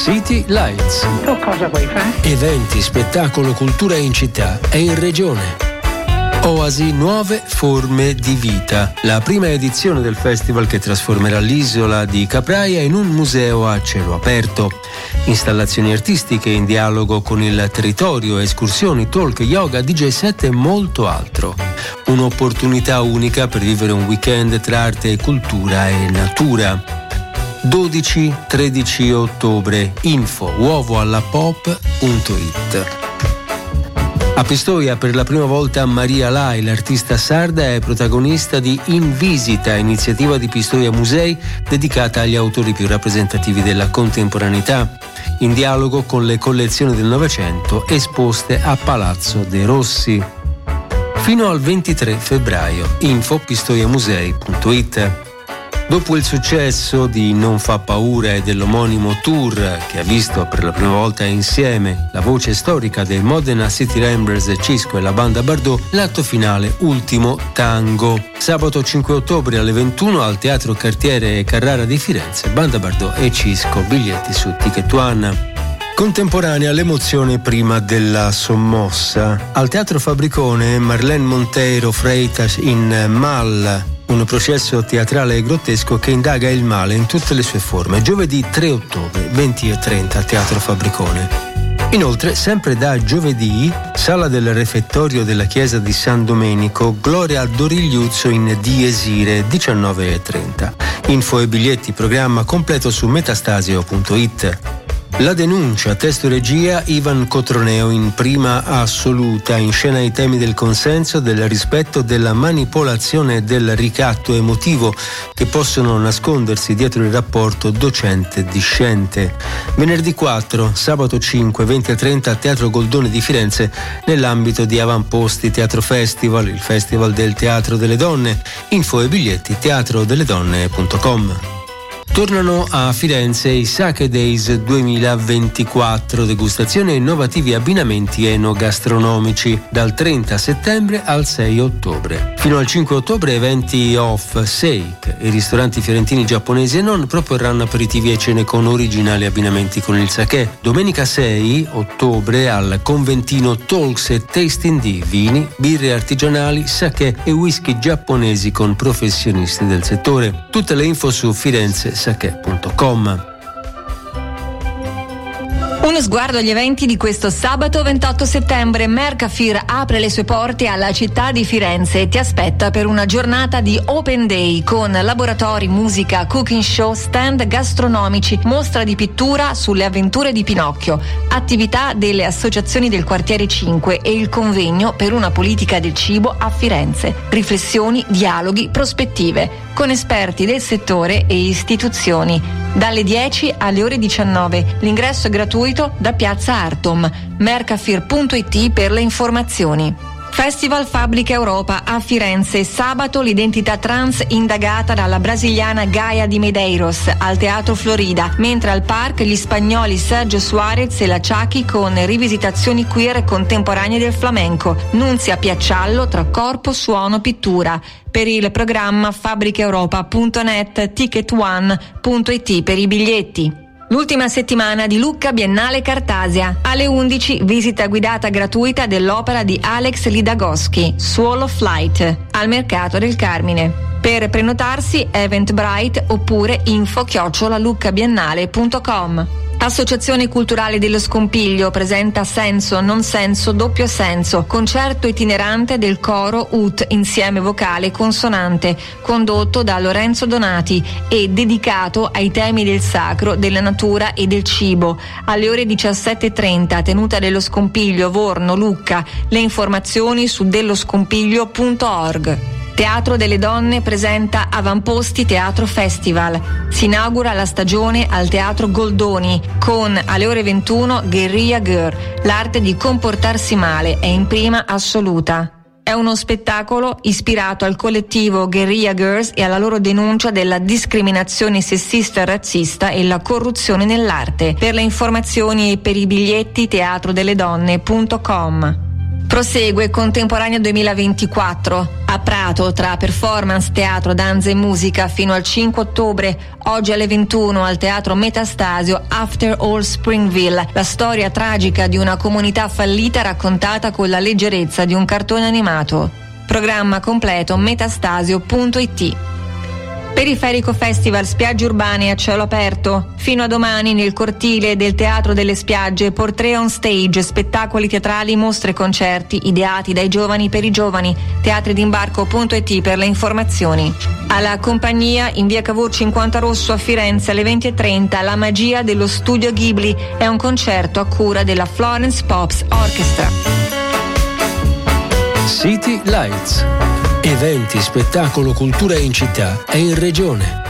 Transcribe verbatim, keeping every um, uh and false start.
City Lights. Tu cosa vuoi fare? Eventi, spettacolo, cultura in città e in regione. Oasi Nuove Forme di Vita, la prima edizione del festival che trasformerà l'isola di Capraia in un museo a cielo aperto. Installazioni artistiche in dialogo con il territorio, escursioni, talk, yoga, D J set e molto altro. Un'opportunità unica per vivere un weekend tra arte e cultura e natura. dodici tredici ottobre, info uovo alla pop punto it. A Pistoia per la prima volta Maria Lai, l'artista sarda, è protagonista di In Visita, iniziativa di Pistoia Musei dedicata agli autori più rappresentativi della contemporaneità, in dialogo con le collezioni del Novecento esposte a Palazzo De Rossi. Fino al ventitré febbraio, info pistoiamusei punto it. Dopo il successo di Non fa paura e dell'omonimo tour che ha visto per la prima volta insieme la voce storica dei Modena City Ramblers, Cisco e la banda Bardot, l'atto finale Ultimo Tango. Sabato cinque ottobre alle ventuno al Teatro Cartiere Carrara di Firenze, banda Bardot e Cisco, biglietti su Ticket One. Contemporanea l'emozione prima della sommossa. Al Teatro Fabricone Marlene Monteiro Freitas in Mal, un processo teatrale e grottesco che indaga il male in tutte le sue forme. Giovedì tre ottobre, venti e trenta, Teatro Fabricone. Inoltre, sempre da giovedì, Sala del Refettorio della Chiesa di San Domenico, Gloria Dorigliuzzo in Diesire, diciannove e trenta. Info e biglietti, programma completo su metastasio punto it. La denuncia, testo e regia Ivan Cotroneo in prima assoluta, in scena i temi del consenso, del rispetto, della manipolazione e del ricatto emotivo che possono nascondersi dietro il rapporto docente-discente. Venerdì quattro, sabato cinque, venti e trenta, Teatro Goldoni di Firenze, nell'ambito di Avamposti Teatro Festival, il Festival del Teatro delle Donne. Info e biglietti teatro delle donne punto com. Tornano a Firenze i Sake Days duemilaventiquattro, degustazione e innovativi abbinamenti enogastronomici dal trenta settembre al sei ottobre. Fino al cinque ottobre eventi off Seik. I ristoranti fiorentini, giapponesi e non proporranno aperitivi e cene con originali abbinamenti con il sake. Domenica sei ottobre al Conventino Talks e Tasting di vini, birre artigianali, sake e whisky giapponesi con professionisti del settore. Tutte le info su firenze sake punto com. Uno sguardo agli eventi di questo sabato ventotto settembre. Mercafir apre le sue porte alla città di Firenze e ti aspetta per una giornata di Open Day con laboratori, musica, cooking show, stand gastronomici, mostra di pittura sulle avventure di Pinocchio, attività delle associazioni del quartiere cinque e il convegno per una politica del cibo a Firenze. Riflessioni, dialoghi, prospettive con esperti del settore e istituzioni. Dalle dieci alle ore diciannove. L'ingresso è gratuito da Piazza Artom. mercafir punto it per le informazioni. Festival Fabbrica Europa a Firenze. Sabato l'identità trans indagata dalla brasiliana Gaia di Medeiros al Teatro Florida, mentre al Park gli spagnoli Sergio Suarez e la Ciachi con rivisitazioni queer contemporanee del flamenco. Nunzia Piacciallo tra corpo, suono, pittura. Per il programma fabbricaeuropa punto net, ticket one punto it per i biglietti. L'ultima settimana di Lucca Biennale Cartasia. Alle undici visita guidata gratuita dell'opera di Alex Lidagoschi, Swallow Flight, al Mercato del Carmine. Per prenotarsi Eventbrite oppure info chiocciola luccabiennale punto com. Associazione Culturale dello Scompiglio presenta Senso, Non Senso, Doppio Senso, concerto itinerante del coro U T Insieme Vocale e Consonante, condotto da Lorenzo Donati e dedicato ai temi del sacro, della natura e del cibo. Alle ore diciassette e trenta, tenuta dello Scompiglio, Vorno, Lucca. Le informazioni su delloscompiglio punto org. Teatro delle Donne presenta Avamposti Teatro Festival. Si inaugura la stagione al Teatro Goldoni con, alle ore ventuno, Guerrilla Girl. L'arte di comportarsi male è in prima assoluta. È uno spettacolo ispirato al collettivo Guerrilla Girls e alla loro denuncia della discriminazione sessista e razzista e la corruzione nell'arte. Per le informazioni e per i biglietti teatro delle donne punto com. Prosegue Contemporanea duemilaventiquattro. A Prato, tra performance, teatro, danza e musica, fino al cinque ottobre. Oggi alle ventuno al Teatro Metastasio, After All Springville, la storia tragica di una comunità fallita raccontata con la leggerezza di un cartone animato. Programma completo metastasio punto it. Periferico Festival, spiagge urbane a cielo aperto. Fino a domani nel cortile del Teatro delle Spiagge, Portrait on Stage, spettacoli teatrali, mostre e concerti ideati dai giovani per i giovani. teatridimbarco punto it per le informazioni. Alla compagnia in via Cavour cinquanta Rosso a Firenze alle venti e trenta La magia dello studio Ghibli, è un concerto a cura della Florence Pops Orchestra. City Lights. Eventi, spettacolo, cultura in città e in regione.